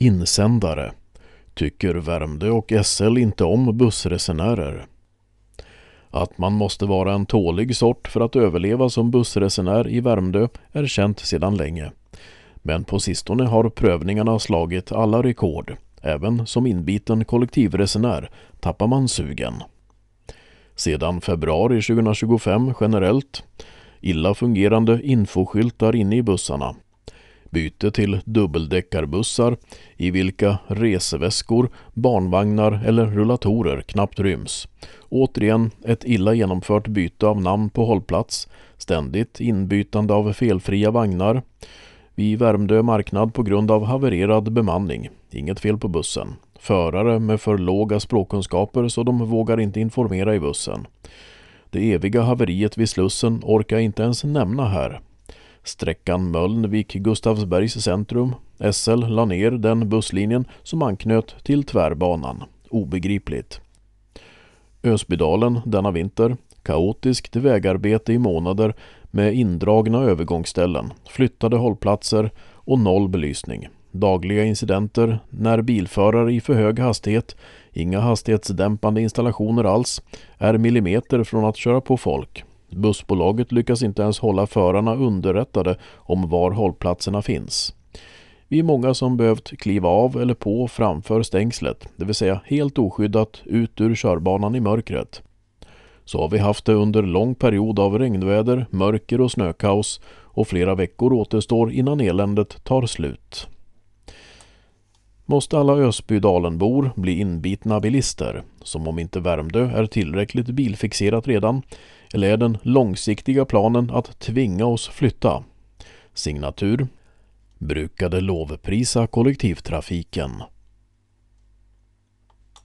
Insändare. Tycker Värmdö och SL inte om bussresenärer? Att man måste vara en tålig sort för att överleva som bussresenär i Värmdö är känt sedan länge. Men på sistone har prövningarna slagit alla rekord. Även som inbiten kollektivresenär tappar man sugen. Sedan februari 2025 generellt illa fungerande infoskyltar inne i bussarna. Byte till dubbeldäckarbussar i vilka reseväskor, barnvagnar eller rullatorer knappt ryms. Återigen ett illa genomfört byte av namn på hållplats, ständigt inbytande av felfria vagnar. Vid Värmdö marknad på grund av havererad bemanning. Inget fel på bussen. Förare med för låga språkkunskaper så de vågar inte informera i bussen. Det eviga haveriet vid Slussen orkar inte ens nämna här. Sträckan Mölnvik-Gustavsbergs centrum. SL la ner den busslinjen som anknöt till tvärbanan. Obegripligt. Ösbydalen denna vinter. Kaotiskt vägarbete i månader med indragna övergångsställen, flyttade hållplatser och noll belysning. Dagliga incidenter när bilförare i för hög hastighet, inga hastighetsdämpande installationer alls, är millimeter från att köra på folk. Bussbolaget lyckas inte ens hålla förarna underrättade om var hållplatserna finns. Vi är många som behövt kliva av eller på framför stängslet, det vill säga helt oskyddat ut ur körbanan i mörkret. Så har vi haft det under lång period av regnväder, mörker och snökaos och flera veckor återstår innan eländet tar slut. Måste alla Ösbydalenbor bli inbitna bilister, som om inte Värmdö är tillräckligt bilfixerat redan, eller är den långsiktiga planen att tvinga oss flytta? Signatur: brukade lovprisa kollektivtrafiken.